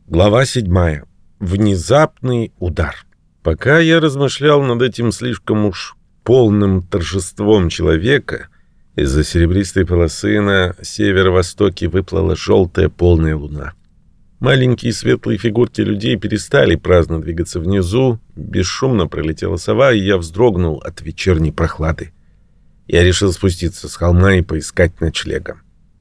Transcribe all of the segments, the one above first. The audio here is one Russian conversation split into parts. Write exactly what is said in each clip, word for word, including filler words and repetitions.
Глава седьмая. Внезапный удар. Пока я размышлял над этим слишком уж полным торжеством человека, из-за серебристой полосы на северо-востоке выплыла желтая полная луна. Маленькие светлые фигурки людей перестали праздно двигаться внизу, бесшумно пролетела сова, и я вздрогнул от вечерней прохлады. Я решил спуститься с холма и поискать ночлега.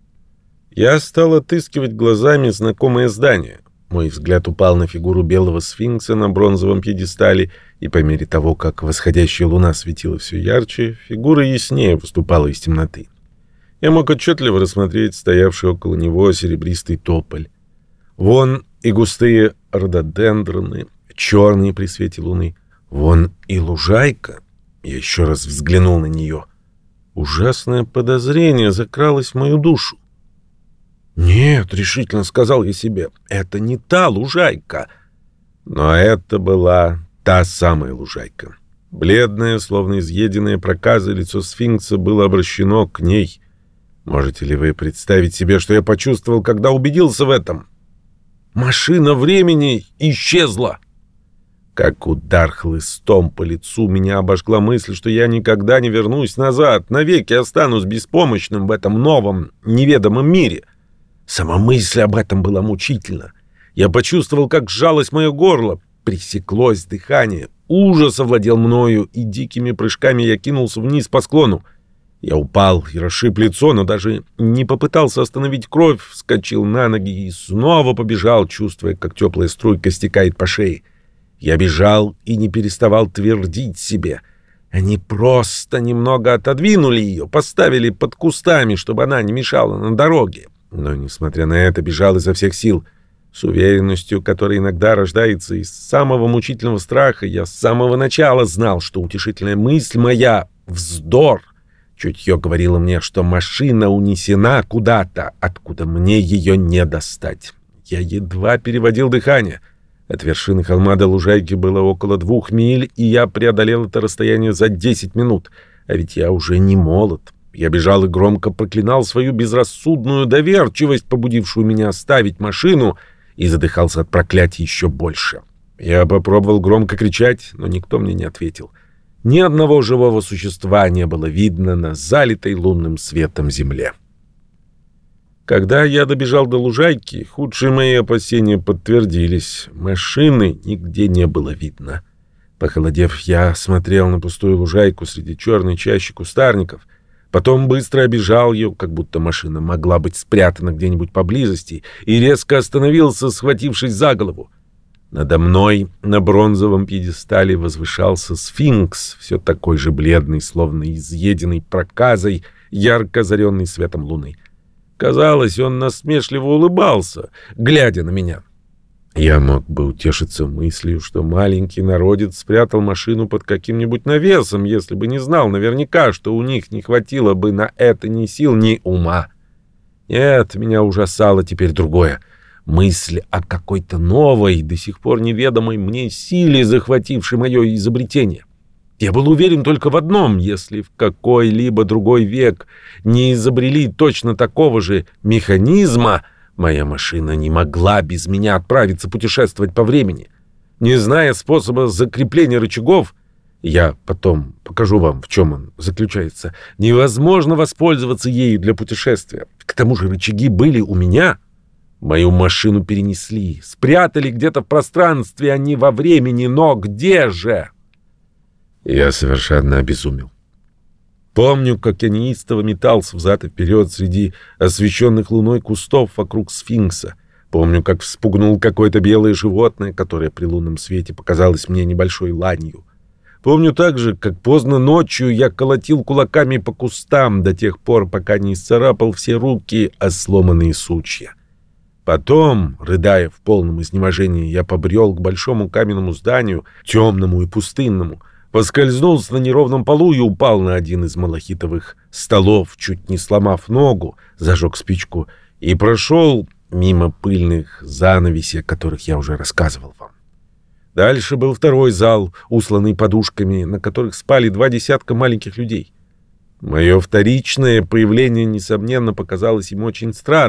Я стал отыскивать глазами знакомое здание. Мой взгляд упал на фигуру белого сфинкса на бронзовом пьедестале, и по мере того, как восходящая луна светила все ярче, фигура яснее выступала из темноты. Я мог отчетливо рассмотреть стоявший около него серебристый тополь. Вон и густые рододендроны, черные при свете луны. Вон и лужайка. Я еще раз взглянул на нее. Ужасное подозрение закралось в мою душу. «Нет», — решительно сказал я себе, — «это не та лужайка». Но это была та самая лужайка. Бледное, словно изъеденное проказой лицо сфинкса было обращено к ней. Можете ли вы представить себе, что я почувствовал, когда убедился в этом? Машина времени исчезла. Как удар хлыстом по лицу меня обожгла мысль, что я никогда не вернусь назад, навеки останусь беспомощным в этом новом, неведомом мире. Сама мысль об этом была мучительна. Я почувствовал, как сжалось мое горло, пресеклось дыхание, ужас овладел мною, и дикими прыжками я кинулся вниз по склону. Я упал и расшиб лицо, но даже не попытался остановить кровь, вскочил на ноги и снова побежал, чувствуя, как теплая струйка стекает по шее. Я бежал и не переставал твердить себе. Они просто немного отодвинули ее, поставили под кустами, чтобы она не мешала на дороге. Но, несмотря на это, бежал изо всех сил. С уверенностью, которая иногда рождается из самого мучительного страха, я с самого начала знал, что утешительная мысль моя — вздор. Чутье говорило мне, что машина унесена куда-то, откуда мне ее не достать. Я едва переводил дыхание. От вершины холма до лужайки было около двух миль, и я преодолел это расстояние за десять минут. А ведь я уже не молод. Я бежал и громко проклинал свою безрассудную доверчивость, побудившую меня оставить машину, и задыхался от проклятий еще больше. Я попробовал громко кричать, но никто мне не ответил. Ни одного живого существа не было видно на залитой лунным светом земле. Когда я добежал до лужайки, худшие мои опасения подтвердились. Машины нигде не было видно. Похолодев, я смотрел на пустую лужайку среди черной чащи кустарников. Потом быстро обежал ее, как будто машина могла быть спрятана где-нибудь поблизости, и резко остановился, схватившись за голову. Надо мной на бронзовом пьедестале возвышался сфинкс, все такой же бледный, словно изъеденный проказой, ярко озаренный светом луны. Казалось, он насмешливо улыбался, глядя на меня. Я мог бы утешиться мыслью, что маленький народец спрятал машину под каким-нибудь навесом, если бы не знал наверняка, что у них не хватило бы на это ни сил, ни ума. Нет, меня ужасало теперь другое. Мысль о какой-то новой, до сих пор неведомой мне силе, захватившей мое изобретение. Я был уверен только в одном: если в какой-либо другой век не изобрели точно такого же механизма, моя машина не могла без меня отправиться путешествовать по времени. Не зная способа закрепления рычагов, я потом покажу вам, в чем он заключается, невозможно воспользоваться ею для путешествия. К тому же рычаги были у меня. Мою машину перенесли, спрятали где-то в пространстве, а не во времени, но где же? Я совершенно обезумел. Помню, как я неистово метался взад и вперед среди освещенных луной кустов вокруг сфинкса. Помню, как вспугнул какое-то белое животное, которое при лунном свете показалось мне небольшой ланью. Помню также, как поздно ночью я колотил кулаками по кустам до тех пор, пока не исцарапал все руки о сломанные сучья. Потом, рыдая в полном изнеможении, я побрел к большому каменному зданию, темному и пустынному, поскользнулся на неровном полу и упал на один из малахитовых столов, чуть не сломав ногу, зажег спичку и прошел мимо пыльных занавесей, о которых я уже рассказывал вам. Дальше был второй зал, усланный подушками, на которых спали два десятка маленьких людей. Мое вторичное появление, несомненно, показалось им очень странным.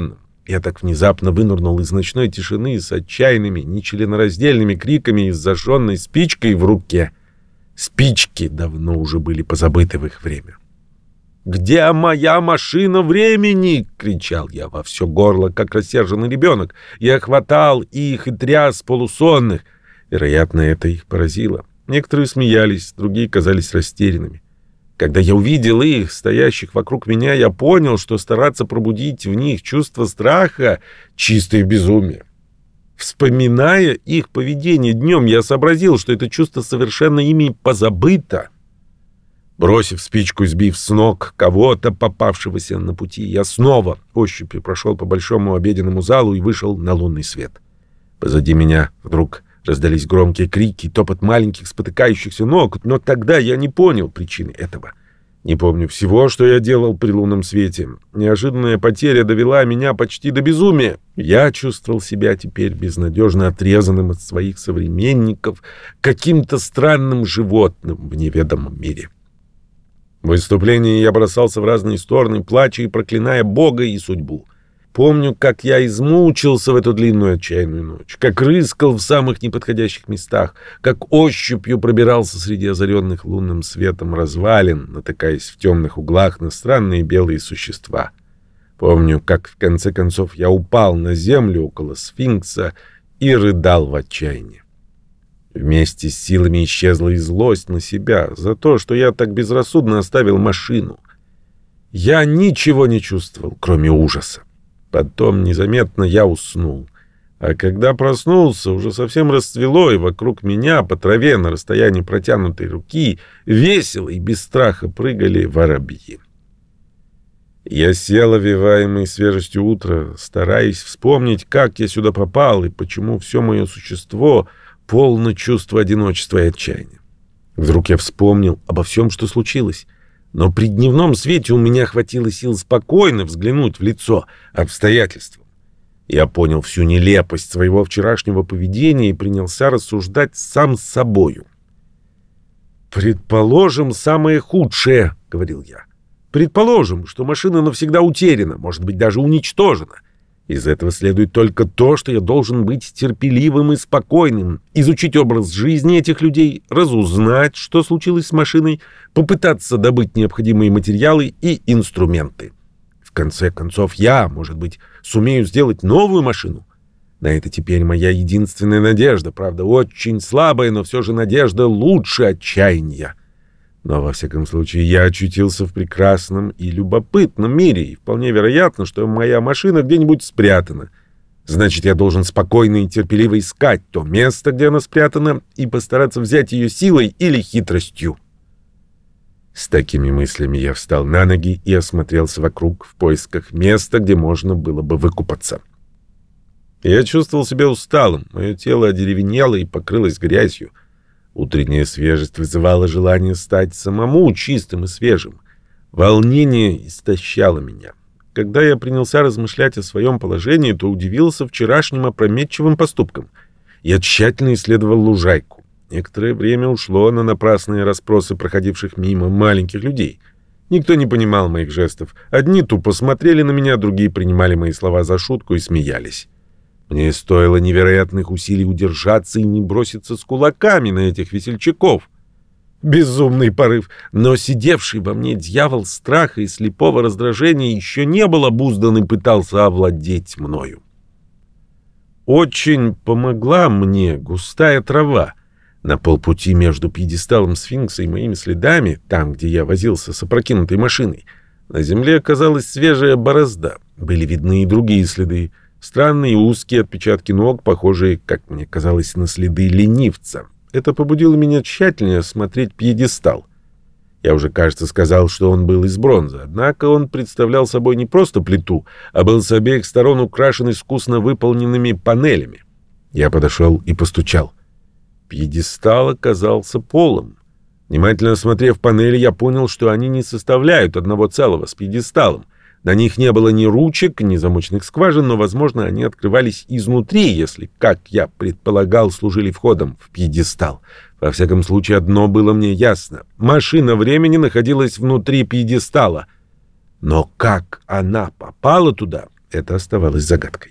Я так внезапно вынырнул из ночной тишины с отчаянными, нечленораздельными криками и с зажженной спичкой в руке. Спички давно уже были позабыты в их время. «Где моя машина времени?» — кричал я во все горло, как рассерженный ребенок. Я хватал их и тряс полусонных. Вероятно, это их поразило. Некоторые смеялись, другие казались растерянными. Когда я увидел их, стоящих вокруг меня, я понял, что стараться пробудить в них чувство страха — чистое безумие. Вспоминая их поведение днем, я сообразил, что это чувство совершенно ими позабыто. Бросив спичку и сбив с ног кого-то, попавшегося на пути, я снова ощупью прошел по большому обеденному залу и вышел на лунный свет. Позади меня вдруг раздались громкие крики, топот маленьких спотыкающихся ног, но тогда я не понял причины этого. Не помню всего, что я делал при лунном свете. Неожиданная потеря довела меня почти до безумия. Я чувствовал себя теперь безнадежно отрезанным от своих современников, каким-то странным животным в неведомом мире. В выступлении я бросался в разные стороны, плача и проклиная Бога и судьбу. Помню, как я измучился в эту длинную отчаянную ночь, как рыскал в самых неподходящих местах, как ощупью пробирался среди озаренных лунным светом развалин, натыкаясь в темных углах на странные белые существа. Помню, как в конце концов я упал на землю около сфинкса и рыдал в отчаянии. Вместе с силами исчезла и злость на себя за то, что я так безрассудно оставил машину. Я ничего не чувствовал, кроме ужаса. Потом незаметно я уснул. А когда проснулся, уже совсем расцвело, и вокруг меня по траве на расстоянии протянутой руки весело и без страха прыгали воробьи. Я сел, овеваемый свежестью утра, стараясь вспомнить, как я сюда попал и почему все мое существо полно чувства одиночества и отчаяния. Вдруг я вспомнил обо всем, что случилось. Но при дневном свете у меня хватило сил спокойно взглянуть в лицо обстоятельствам. Я понял всю нелепость своего вчерашнего поведения и принялся рассуждать сам с собою. «Предположим, самое худшее», — говорил я. «Предположим, что машина навсегда утеряна, может быть, даже уничтожена. Из этого следует только то, что я должен быть терпеливым и спокойным, изучить образ жизни этих людей, разузнать, что случилось с машиной, попытаться добыть необходимые материалы и инструменты. В конце концов, я, может быть, сумею сделать новую машину. На это теперь моя единственная надежда, правда, очень слабая, но все же надежда лучше отчаяния. Но, во всяком случае, я очутился в прекрасном и любопытном мире, и вполне вероятно, что моя машина где-нибудь спрятана. Значит, я должен спокойно и терпеливо искать то место, где она спрятана, и постараться взять ее силой или хитростью. С такими мыслями я встал на ноги и осмотрелся вокруг в поисках места, где можно было бы выкупаться. Я чувствовал себя усталым, мое тело одеревенело и покрылось грязью. Утренняя свежесть вызывала желание стать самому чистым и свежим. Волнение истощало меня. Когда я принялся размышлять о своем положении, то удивился вчерашним опрометчивым поступкам. Я тщательно исследовал лужайку. Некоторое время ушло на напрасные расспросы проходивших мимо маленьких людей. Никто не понимал моих жестов. Одни тупо смотрели на меня, другие принимали мои слова за шутку и смеялись. Мне стоило невероятных усилий удержаться и не броситься с кулаками на этих весельчаков. Безумный порыв, но сидевший во мне дьявол страха и слепого раздражения еще не был обуздан и пытался овладеть мною. Очень помогла мне густая трава. На полпути между пьедесталом сфинкса и моими следами, там, где я возился с опрокинутой машиной, на земле оказалась свежая борозда. Были видны и другие следы. Странные узкие отпечатки ног, похожие, как мне казалось, на следы ленивца. Это побудило меня тщательнее осмотреть пьедестал. Я уже, кажется, сказал, что он был из бронзы, однако он представлял собой не просто плиту, а был с обеих сторон украшен искусно выполненными панелями. Я подошел и постучал. Пьедестал оказался полым. Внимательно осмотрев панели, я понял, что они не составляют одного целого с пьедесталом. На них не было ни ручек, ни замочных скважин, но, возможно, они открывались изнутри, если, как я предполагал, служили входом в пьедестал. Во всяком случае, одно было мне ясно. Машина времени находилась внутри пьедестала. Но как она попала туда, это оставалось загадкой.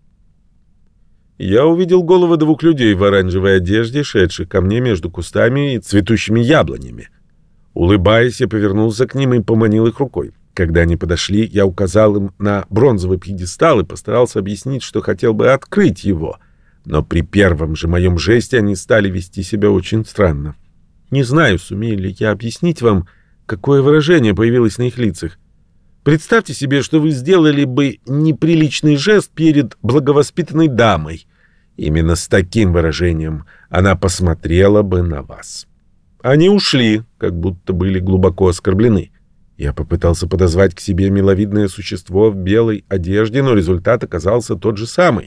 Я увидел головы двух людей в оранжевой одежде, шедших ко мне между кустами и цветущими яблонями. Улыбаясь, я повернулся к ним и поманил их рукой. Когда они подошли, я указал им на бронзовый пьедестал и постарался объяснить, что хотел бы открыть его. Но при первом же моем жесте они стали вести себя очень странно. Не знаю, сумею ли я объяснить вам, какое выражение появилось на их лицах. Представьте себе, что вы сделали бы неприличный жест перед благовоспитанной дамой. Именно с таким выражением она посмотрела бы на вас. Они ушли, как будто были глубоко оскорблены. Я попытался подозвать к себе миловидное существо в белой одежде, но результат оказался тот же самый.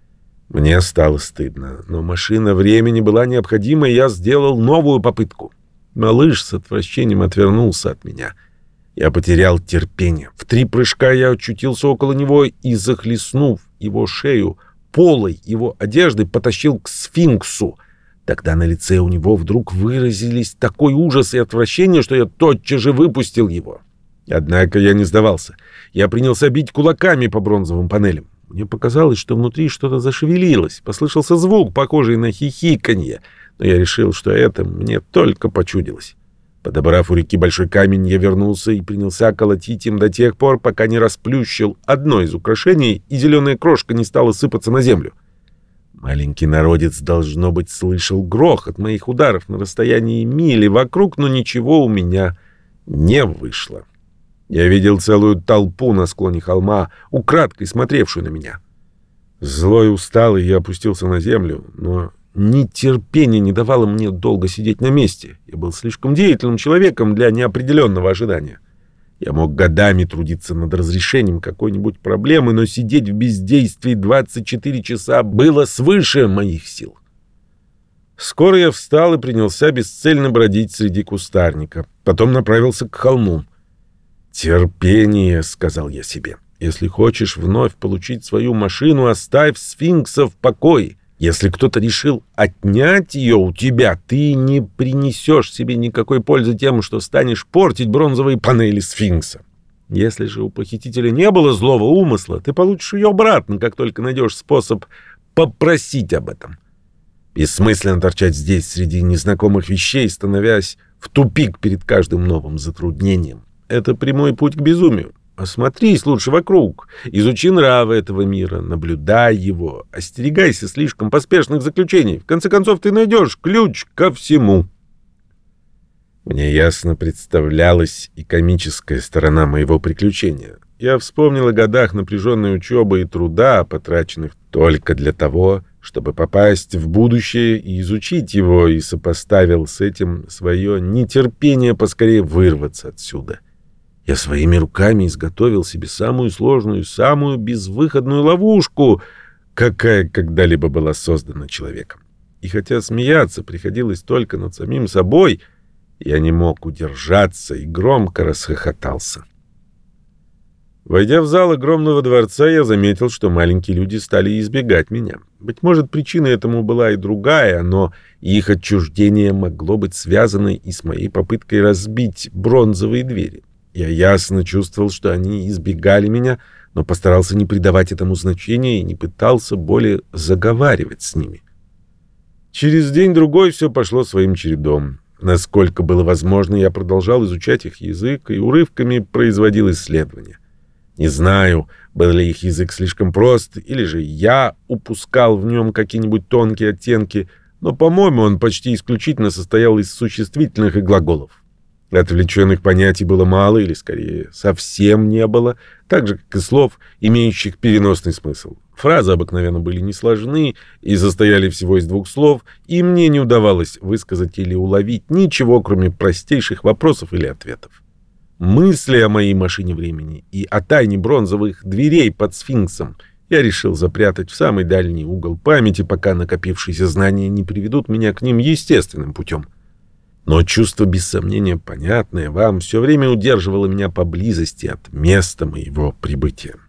Мне стало стыдно, но машина времени была необходима, и я сделал новую попытку. Малыш с отвращением отвернулся от меня. Я потерял терпение. В три прыжка я очутился около него и, захлестнув его шею полой его одежды, потащил к сфинксу. Тогда на лице у него вдруг выразились такой ужас и отвращение, что я тотчас же выпустил его. Однако я не сдавался. Я принялся бить кулаками по бронзовым панелям. Мне показалось, что внутри что-то зашевелилось. Послышался звук, похожий на хихиканье, но я решил, что это мне только почудилось. Подобрав у реки большой камень, я вернулся и принялся колотить им до тех пор, пока не расплющил одно из украшений, и зеленая крошка не стала сыпаться на землю. Маленький народец, должно быть, слышал грохот моих ударов на расстоянии мили вокруг, но ничего у меня не вышло. Я видел целую толпу на склоне холма, украдкой смотревшую на меня. Злой и усталый я опустился на землю, но нетерпение не давало мне долго сидеть на месте. Я был слишком деятельным человеком для неопределенного ожидания. Я мог годами трудиться над разрешением какой-нибудь проблемы, но сидеть в бездействии двадцать четыре часа было свыше моих сил. Скоро я встал и принялся бесцельно бродить среди кустарника. Потом направился к холму. «Терпение», — сказал я себе. «Если хочешь вновь получить свою машину, оставь сфинкса в покое. Если кто-то решил отнять ее у тебя, ты не принесешь себе никакой пользы тем, что станешь портить бронзовые панели сфинкса. Если же у похитителя не было злого умысла, ты получишь ее обратно, как только найдешь способ попросить об этом. Бессмысленно торчать здесь среди незнакомых вещей, становясь в тупик перед каждым новым затруднением. Это прямой путь к безумию. Осмотрись лучше вокруг, изучи нравы этого мира, наблюдай его, остерегайся слишком поспешных заключений. В конце концов, ты найдешь ключ ко всему». Мне ясно представлялась и комическая сторона моего приключения. Я вспомнил о годах напряженной учебы и труда, потраченных только для того, чтобы попасть в будущее и изучить его, и сопоставил с этим свое нетерпение поскорее вырваться отсюда. Я своими руками изготовил себе самую сложную, самую безвыходную ловушку, какая когда-либо была создана человеком. И хотя смеяться приходилось только над самим собой, я не мог удержаться и громко расхохотался. Войдя в зал огромного дворца, я заметил, что маленькие люди стали избегать меня. Быть может, причиной этому была и другая, но их отчуждение могло быть связано и с моей попыткой разбить бронзовые двери. Я ясно чувствовал, что они избегали меня, но постарался не придавать этому значения и не пытался более заговаривать с ними. Через день-другой все пошло своим чередом. Насколько было возможно, я продолжал изучать их язык и урывками производил исследования. Не знаю, был ли их язык слишком прост, или же я упускал в нем какие-нибудь тонкие оттенки, но, по-моему, он почти исключительно состоял из существительных и глаголов. Отвлеченных понятий было мало, или, скорее, совсем не было, так же, как и слов, имеющих переносный смысл. Фразы обыкновенно были несложны и состояли всего из двух слов, и мне не удавалось высказать или уловить ничего, кроме простейших вопросов или ответов. Мысли о моей машине времени и о тайне бронзовых дверей под сфинксом я решил запрятать в самый дальний угол памяти, пока накопившиеся знания не приведут меня к ним естественным путем. Но чувство, без сомнения, понятное вам, все время удерживало меня поблизости от места моего прибытия.